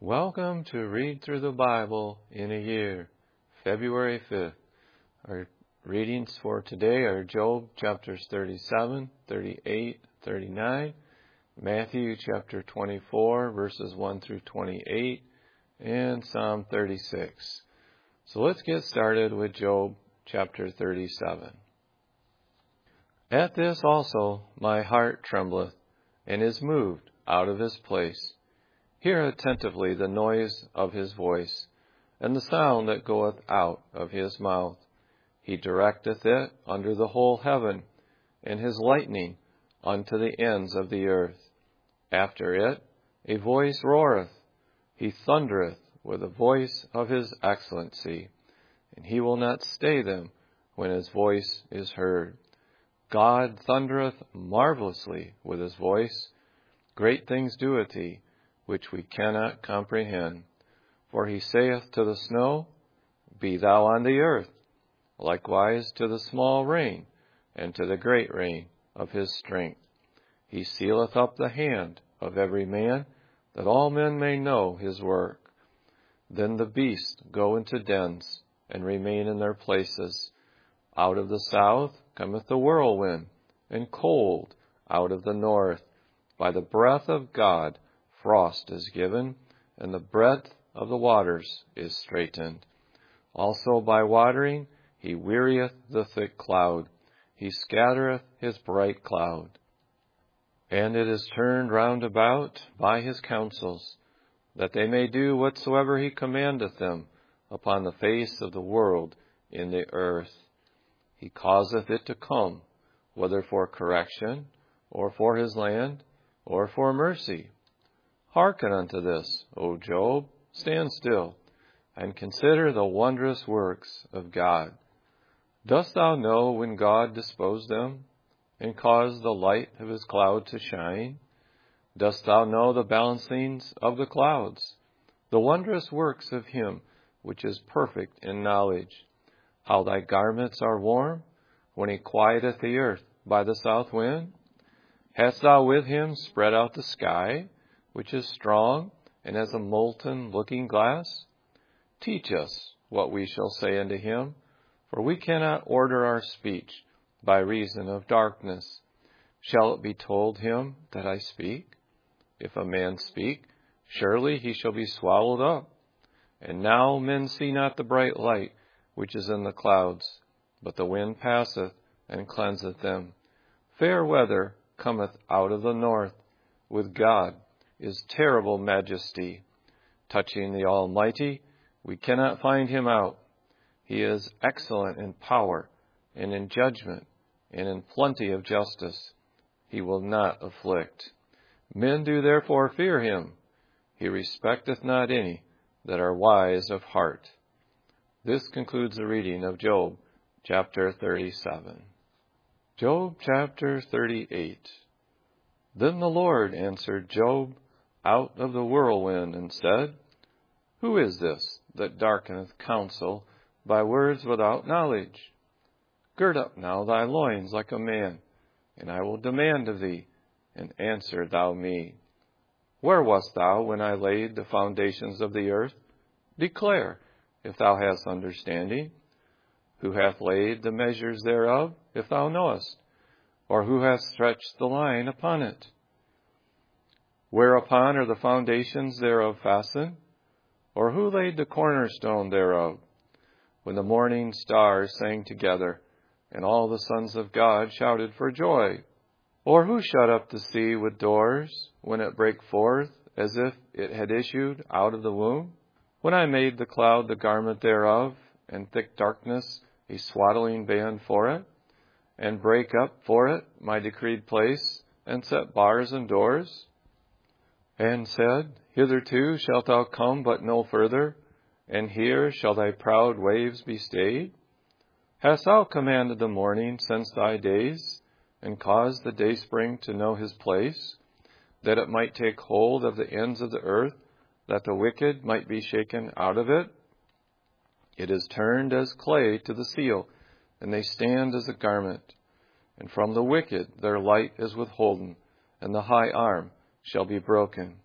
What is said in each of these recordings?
Welcome to Read Through the Bible in a Year, February 5th. Our readings for today are Job chapters 37, 38, 39, Matthew chapter 24, verses 1 through 28, and Psalm 36. So let's get started with Job chapter 37. At this also my heart trembleth, and is moved out of his place. Hear attentively the noise of his voice, and the sound that goeth out of his mouth. He directeth it under the whole heaven, and his lightning unto the ends of the earth. After it a voice roareth. He thundereth with the voice of his excellency, and he will not stay them when his voice is heard. God thundereth marvelously with his voice. Great things doeth he, which we cannot comprehend. For he saith to the snow, Be thou on the earth, likewise to the small rain, and to the great rain of his strength. He sealeth up the hand of every man, that all men may know his work. Then the beasts go into dens, and remain in their places. Out of the south cometh the whirlwind, and cold out of the north. By the breath of God frost is given, and the breadth of the waters is straitened. Also by watering he wearieth the thick cloud. He scattereth his bright cloud. And it is turned round about by his counsels, that they may do whatsoever he commandeth them upon the face of the world in the earth. He causeth it to come, whether for correction, or for his land, or for mercy. Hearken unto this, O Job, stand still, and consider the wondrous works of God. Dost thou know when God disposed them, and caused the light of his cloud to shine? Dost thou know the balancings of the clouds, the wondrous works of him which is perfect in knowledge? How thy garments are warm, when he quieteth the earth by the south wind? Hast thou with him spread out the sky, which is strong, and as a molten looking glass? Teach us what we shall say unto him, for we cannot order our speech by reason of darkness. Shall it be told him that I speak? If a man speak, surely he shall be swallowed up. And now men see not the bright light which is in the clouds, but the wind passeth and cleanseth them. Fair weather cometh out of the north. With God is terrible majesty. Touching the Almighty, we cannot find him out. He is excellent in power, and in judgment, and in plenty of justice. He will not afflict. Men do therefore fear him. He respecteth not any that are wise of heart. This concludes the reading of Job, chapter 37. Job, chapter 38. Then the Lord answered Job out of the whirlwind, and said, Who is this that darkeneth counsel by words without knowledge? Gird up now thy loins like a man, and I will demand of thee, and answer thou me. Where wast thou when I laid the foundations of the earth? Declare, if thou hast understanding. Who hath laid the measures thereof, if thou knowest? Or who hath stretched the line upon it? Whereupon are the foundations thereof fastened? Or who laid the cornerstone thereof? When the morning stars sang together, and all the sons of God shouted for joy? Or who shut up the sea with doors, when it brake forth, as if it had issued out of the womb? When I made the cloud the garment thereof, and thick darkness a swaddling band for it, and brake up for it my decreed place, and set bars and doors? And said, Hitherto shalt thou come but no further, and here shall thy proud waves be stayed? Hast thou commanded the morning since thy days, and caused the dayspring to know his place, that it might take hold of the ends of the earth, that the wicked might be shaken out of it? It is turned as clay to the seal, and they stand as a garment. And from the wicked their light is withholden, and the high arm shall be broken.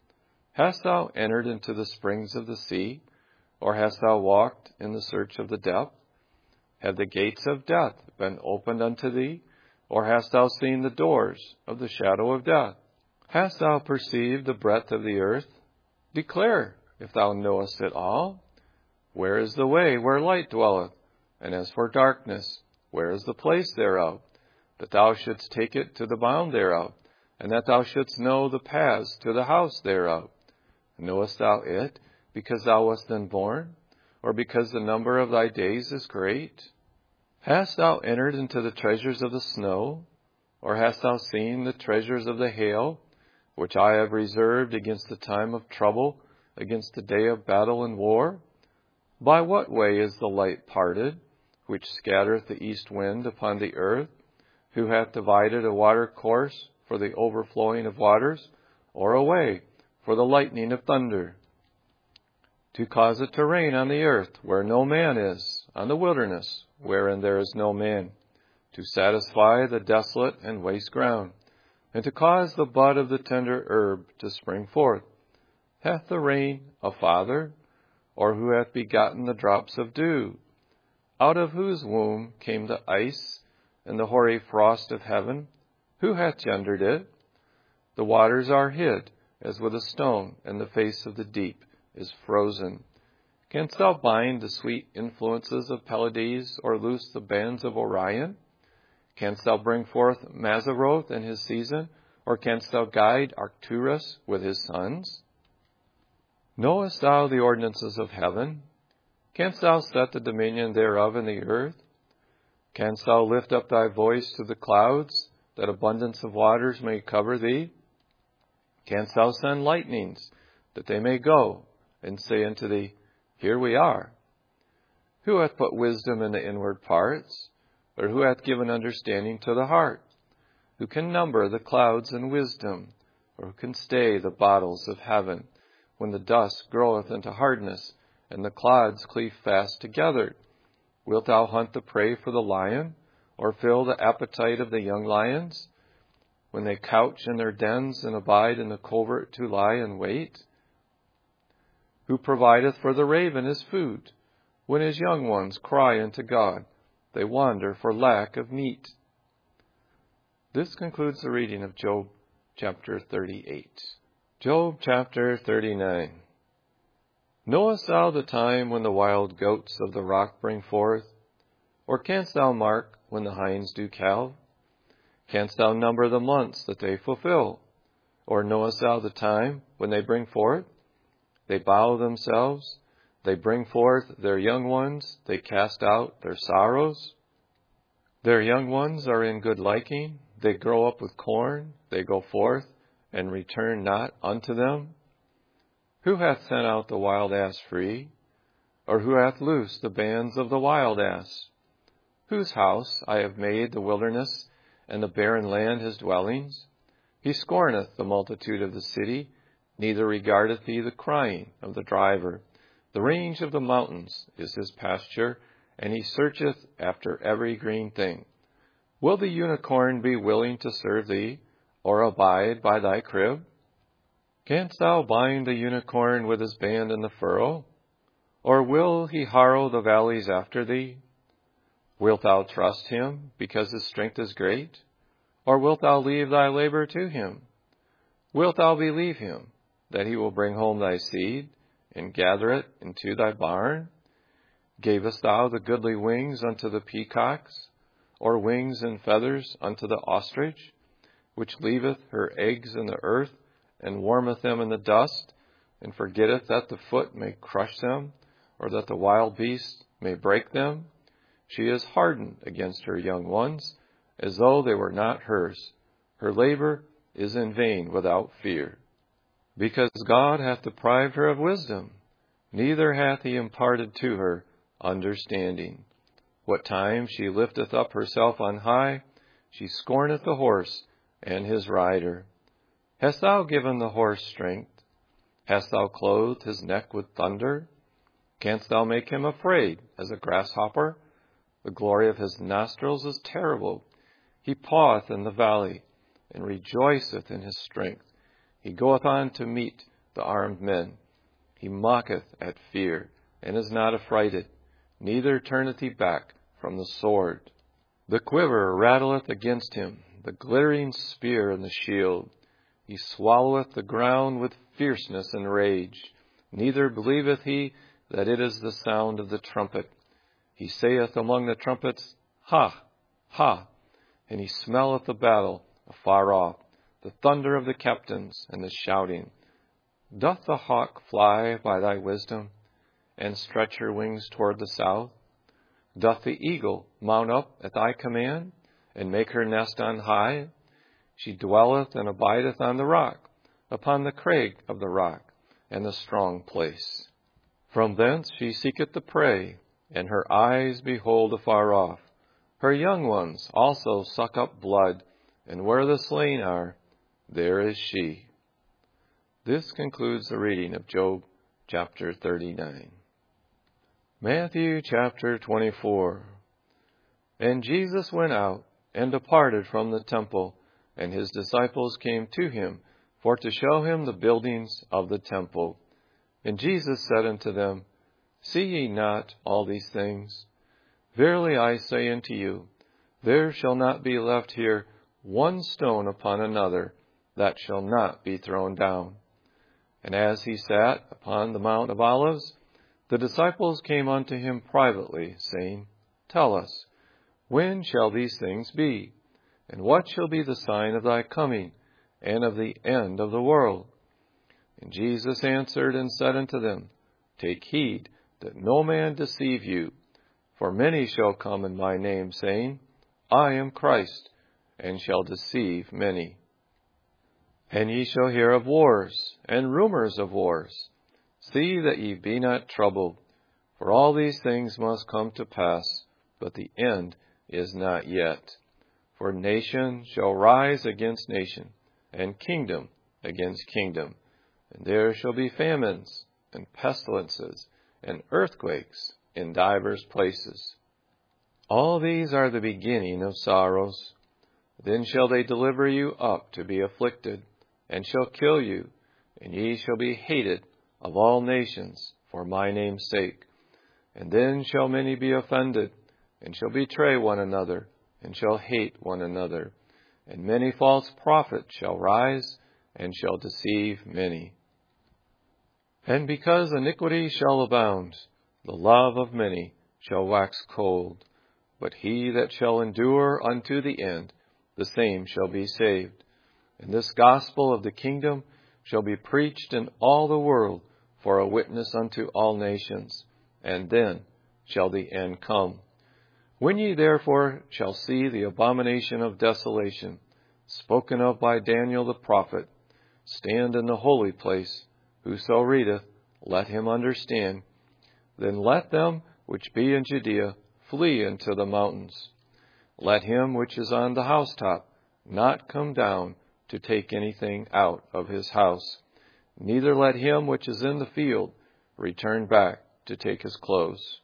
Hast thou entered into the springs of the sea, or hast thou walked in the search of the depth? Have the gates of death been opened unto thee, or hast thou seen the doors of the shadow of death? Hast thou perceived the breadth of the earth? Declare, if thou knowest it all. Where is the way where light dwelleth? And as for darkness, where is the place thereof? That thou shouldst take it to the bound thereof, and that thou shouldst know the paths to the house thereof. Knowest thou it, because thou wast then born, or because the number of thy days is great? Hast thou entered into the treasures of the snow, or hast thou seen the treasures of the hail, which I have reserved against the time of trouble, against the day of battle and war? By what way is the light parted, which scattereth the east wind upon the earth? Who hath divided a water course for the overflowing of waters, or a way for the lightning of thunder? To cause it to rain on the earth where no man is, on the wilderness wherein there is no man, to satisfy the desolate and waste ground, and to cause the bud of the tender herb to spring forth. Hath the rain a father, or who hath begotten the drops of dew? Out of whose womb came the ice and the hoary frost of heaven? Who hath gendered it? The waters are hid as with a stone, and the face of the deep is frozen. Canst thou bind the sweet influences of Pleiades, or loose the bands of Orion? Canst thou bring forth Mazzaroth in his season, or canst thou guide Arcturus with his sons? Knowest thou the ordinances of heaven? Canst thou set the dominion thereof in the earth? Canst thou lift up thy voice to the clouds, that abundance of waters may cover thee? Canst thou send lightnings, that they may go, and say unto thee, Here we are? Who hath put wisdom in the inward parts? Or who hath given understanding to the heart? Who can number the clouds in wisdom? Or who can stay the bottles of heaven, when the dust groweth into hardness, and the clods cleave fast together? Wilt thou hunt the prey for the lion, or fill the appetite of the young lions, when they couch in their dens and abide in the covert to lie in wait? Who provideth for the raven his food? When his young ones cry unto God, they wander for lack of meat. This concludes the reading of Job chapter 38. Job chapter 39. Knowest thou the time when the wild goats of the rock bring forth? Or canst thou mark when the hinds do calve? Canst thou number the months that they fulfill? Or knowest thou the time when they bring forth? They bow themselves, they bring forth their young ones, they cast out their sorrows. Their young ones are in good liking, they grow up with corn, they go forth, and return not unto them. Who hath sent out the wild ass free? Or who hath loosed the bands of the wild ass? Whose house I have made the wilderness, and the barren land his dwellings? He scorneth the multitude of the city, neither regardeth he the crying of the driver. The range of the mountains is his pasture, and he searcheth after every green thing. Will the unicorn be willing to serve thee, or abide by thy crib? Canst thou bind the unicorn with his band in the furrow? Or will he harrow the valleys after thee? Wilt thou trust him, because his strength is great? Or wilt thou leave thy labor to him? Wilt thou believe him, that he will bring home thy seed, and gather it into thy barn? Gavest thou the goodly wings unto the peacocks, or wings and feathers unto the ostrich, which leaveth her eggs in the earth, and warmeth them in the dust, and forgetteth that the foot may crush them, or that the wild beast may break them? She is hardened against her young ones, as though they were not hers. Her labor is in vain without fear. Because God hath deprived her of wisdom, neither hath he imparted to her understanding. What time she lifteth up herself on high, she scorneth the horse and his rider. Hast thou given the horse strength? Hast thou clothed his neck with thunder? Canst thou make him afraid as a grasshopper? The glory of his nostrils is terrible. He paweth in the valley, and rejoiceth in his strength. He goeth on to meet the armed men. He mocketh at fear, and is not affrighted, neither turneth he back from the sword. The quiver rattleth against him, the glittering spear and the shield. He swalloweth the ground with fierceness and rage, neither believeth he that it is the sound of the trumpet. He saith among the trumpets, Ha, ha, and he smelleth the battle afar off, the thunder of the captains and the shouting. Doth the hawk fly by thy wisdom, and stretch her wings toward the south? Doth the eagle mount up at thy command, and make her nest on high? She dwelleth and abideth on the rock, upon the crag of the rock, and the strong place. From thence she seeketh the prey, and her eyes behold afar off. Her young ones also suck up blood, and where the slain are, there is she. This concludes the reading of Job chapter 39. Matthew chapter 24. And Jesus went out and departed from the temple, and his disciples came to him for to show him the buildings of the temple. And Jesus said unto them, See ye not all these things? Verily I say unto you, there shall not be left here one stone upon another that shall not be thrown down. And as he sat upon the Mount of Olives, the disciples came unto him privately, saying, Tell us, when shall these things be? And what shall be the sign of thy coming, and of the end of the world? And Jesus answered and said unto them, Take heed that no man deceive you. For many shall come in my name, saying, I am Christ, and shall deceive many. And ye shall hear of wars, and rumors of wars. See that ye be not troubled, for all these things must come to pass, but the end is not yet. For nation shall rise against nation, and kingdom against kingdom. And there shall be famines, and pestilences, and earthquakes in divers places. All these are the beginning of sorrows. Then shall they deliver you up to be afflicted, and shall kill you, and ye shall be hated of all nations for my name's sake. And then shall many be offended, and shall betray one another, and shall hate one another. And many false prophets shall rise, and shall deceive many. And because iniquity shall abound, the love of many shall wax cold. But he that shall endure unto the end, the same shall be saved. And this gospel of the kingdom shall be preached in all the world for a witness unto all nations, and then shall the end come. When ye therefore shall see the abomination of desolation, spoken of by Daniel the prophet, stand in the holy place, whoso readeth, let him understand. Then let them which be in Judea flee into the mountains. Let him which is on the housetop not come down to take anything out of his house, neither let him which is in the field return back to take his clothes.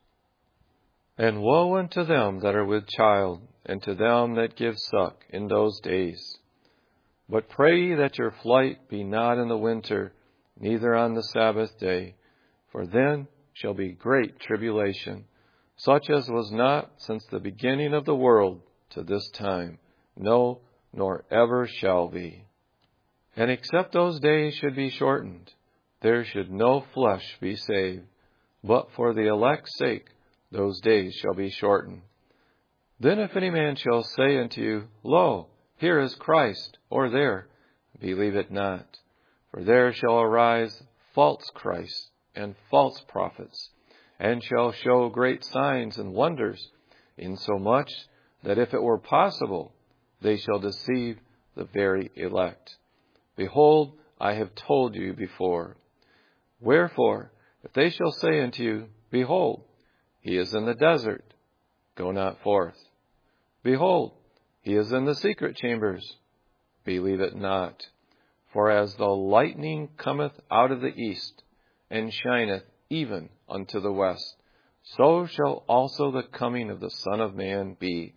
And woe unto them that are with child, and to them that give suck in those days. But pray ye that your flight be not in the winter, neither on the Sabbath day, for then shall be great tribulation, such as was not since the beginning of the world to this time, no, nor ever shall be. And except those days should be shortened, there should no flesh be saved, but for the elect's sake those days shall be shortened. Then if any man shall say unto you, Lo, here is Christ, or there, believe it not. For there shall arise false Christs and false prophets, and shall show great signs and wonders, insomuch that if it were possible, they shall deceive the very elect. Behold, I have told you before. Wherefore, if they shall say unto you, Behold, he is in the desert, go not forth. Behold, he is in the secret chambers, believe it not. For as the lightning cometh out of the east, and shineth even unto the west, so shall also the coming of the Son of Man be.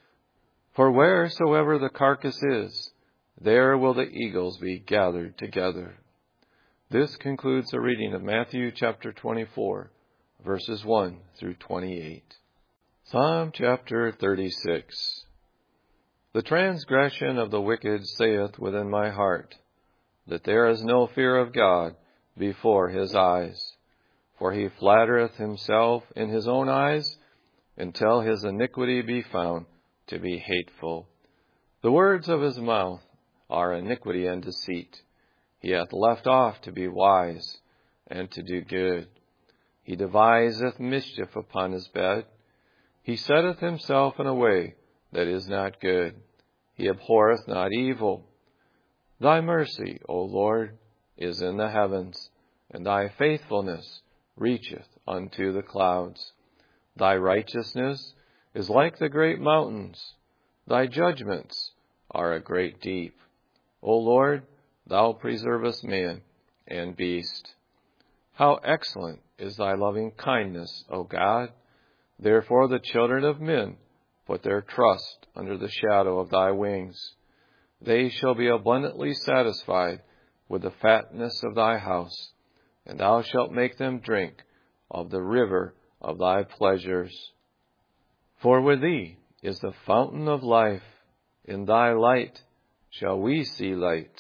For wheresoever the carcass is, there will the eagles be gathered together. This concludes the reading of Matthew chapter 24, verses 1 through 28. Psalm chapter 36. The transgression of the wicked saith within my heart, that there is no fear of God before his eyes. For he flattereth himself in his own eyes, until his iniquity be found to be hateful. The words of his mouth are iniquity and deceit. He hath left off to be wise, and to do good. He deviseth mischief upon his bed. He setteth himself in a way that is not good. He abhorreth not evil. Thy mercy, O Lord, is in the heavens, and thy faithfulness reacheth unto the clouds. Thy righteousness is like the great mountains. Thy judgments are a great deep. O Lord, thou preservest man and beast. How excellent is thy loving kindness, O God! Therefore the children of men put their trust under the shadow of thy wings. They shall be abundantly satisfied with the fatness of thy house, and thou shalt make them drink of the river of thy pleasures. For with thee is the fountain of life. In thy light shall we see light.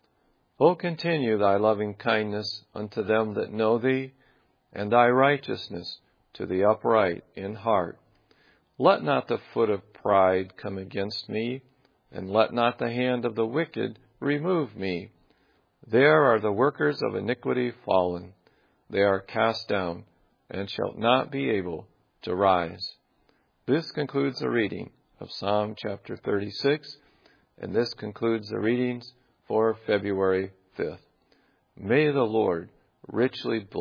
O continue thy loving kindness unto them that know thee, and thy righteousness to the upright in heart. Let not the foot of pride come against me, and let not the hand of the wicked remove me. There are the workers of iniquity fallen. They are cast down, and shall not be able to rise. This concludes the reading of Psalm chapter 36, and this concludes the readings for February 5th. May the Lord richly bless